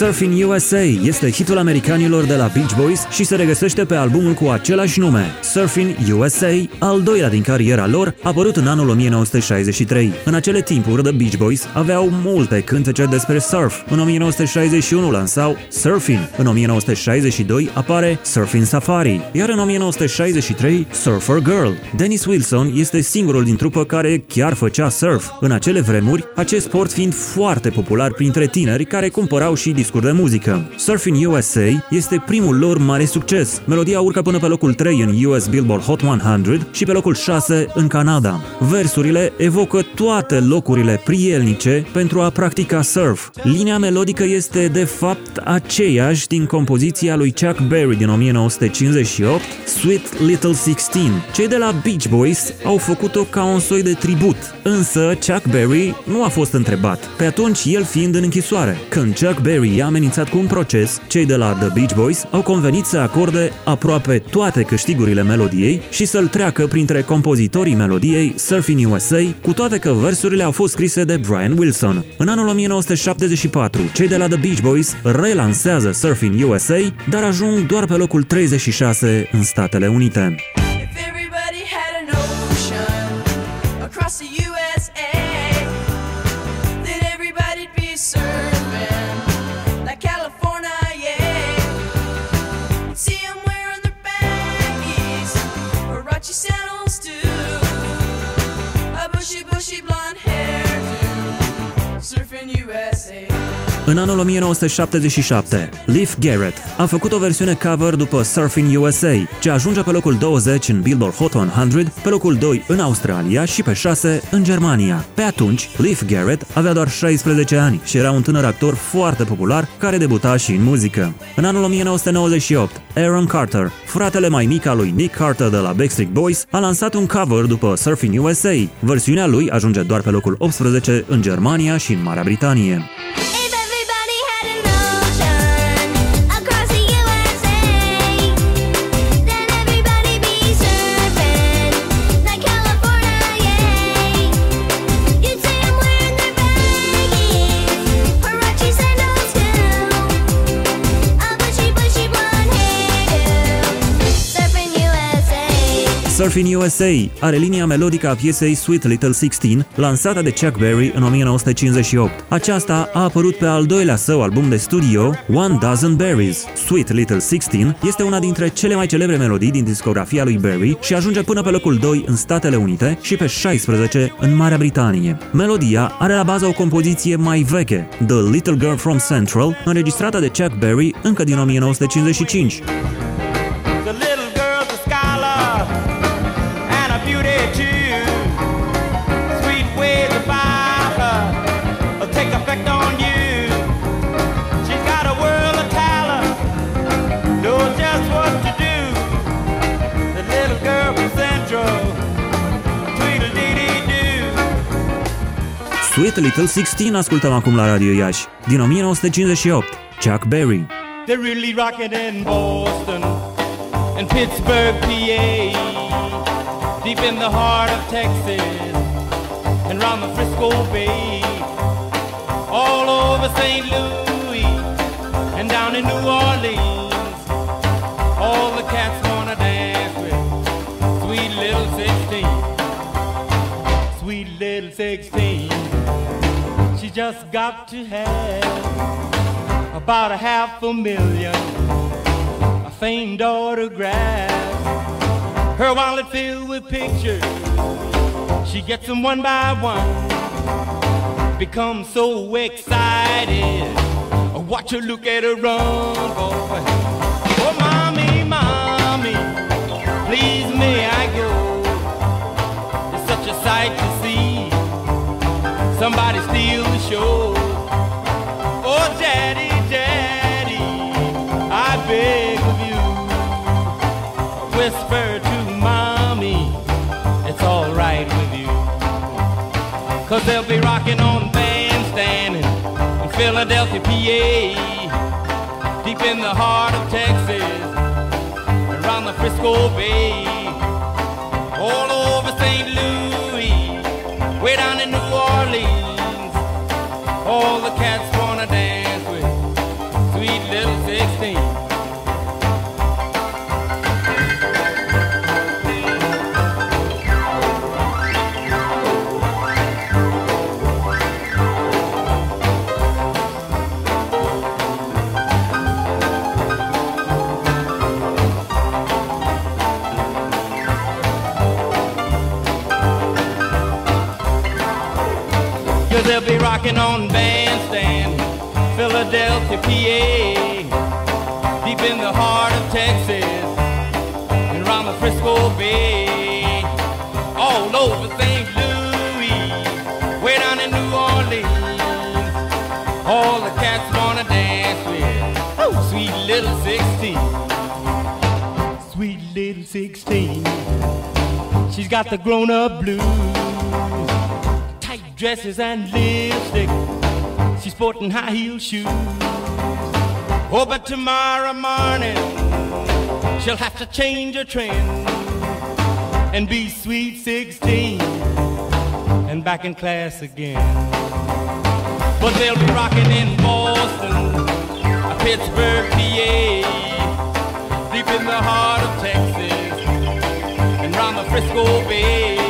Surfing USA este hitul americanilor de la Beach Boys și se regăsește pe albumul cu același nume, Surfing USA, al doilea din cariera lor, apărut în anul 1963. În acele timpuri, The Beach Boys aveau multe cântece despre surf. În 1961 lansau Surfing, în 1962 apare Surfing Safari, iar în 1963 Surfer Girl. Dennis Wilson este singurul din trupă care chiar făcea surf. În acele vremuri, acest sport fiind foarte popular printre tineri care cumpărau și discuri de muzică. Surfing USA este primul lor mare succes. Melodia urcă până pe locul 3 în US Billboard Hot 100 și pe locul 6 în Canada. Versurile evocă toate locurile prielnice pentru a practica surf. Linia melodică este de fapt aceeași din compoziția lui Chuck Berry din 1958, Sweet Little 16. Cei de la Beach Boys au făcut-o ca un soi de tribut, însă Chuck Berry nu a fost întrebat, pe atunci el fiind în închisoare. Când Chuck Berry i-a amenințat cu un proces, cei de la The Beach Boys au convenit să acorde aproape toate câștigurile melodiei și să-l treacă printre compozitorii melodiei Surfing USA, cu toate că versurile au fost scrise de Brian Wilson. În anul 1974, cei de la The Beach Boys relansează Surfing USA, dar ajung doar pe locul 36 în Statele Unite. În anul 1977, Leif Garrett a făcut o versiune cover după Surfing USA, ce ajunge pe locul 20 în Billboard Hot 100, pe locul 2 în Australia și pe 6 în Germania. Pe atunci, Leif Garrett avea doar 16 ani și era un tânăr actor foarte popular care debuta și în muzică. În anul 1998, Aaron Carter, fratele mai mic al lui Nick Carter de la Backstreet Boys, a lansat un cover după Surfing USA. Versiunea lui ajunge doar pe locul 18 în Germania și în Marea Britanie. Surfing USA are linia melodică a piesei Sweet Little 16, lansată de Chuck Berry în 1958. Aceasta a apărut pe al doilea său album de studio, One Dozen Berries. Sweet Little 16 este una dintre cele mai celebre melodii din discografia lui Berry și ajunge până pe locul 2 în Statele Unite și pe 16 în Marea Britanie. Melodia are la bază o compoziție mai veche, The Little Girl from Central, înregistrată de Chuck Berry încă din 1955. Sweet Little 16 ascultăm acum la Radio Iași, din 1958, Chuck Berry. They're really rocking in Boston and Pittsburgh, PA, deep in the heart of Texas and round the Frisco Bay, all over St. Louis and down in New Orleans. All the cats wanna dance with Sweet Little 16, Sweet Little 16. She just got to have about 500,000 famed autographs. Her wallet filled with pictures, she gets them one by one. Becomes so excited, watch her look at her run, boy. Oh, mommy, mommy, please may I go? It's such a sight to see, somebody steal the show. Oh, daddy, daddy, I beg of you, whisper to mommy, it's all right with you. 'Cause they'll be rocking on Bandstand in Philadelphia, PA, deep in the heart of Texas, around the Frisco Bay, all over St. Louis, way down in New Orleans. All the cats wanna dance with they'll be rocking on Bandstand, Philadelphia, PA, deep in the heart of Texas, and around the Frisco Bay, all over St. Louis, way down in New Orleans. All the cats wanna dance with sweet little 16. Sweet little 16. She's got the grown-up blues, tight dresses and lipstick. She's sporting high-heel shoes. Oh, but tomorrow morning she'll have to change her trend and be sweet 16 and back in class again. But they'll be rocking in Boston, Pittsburgh, PA, deep in the heart of Texas, and round the Frisco Bay.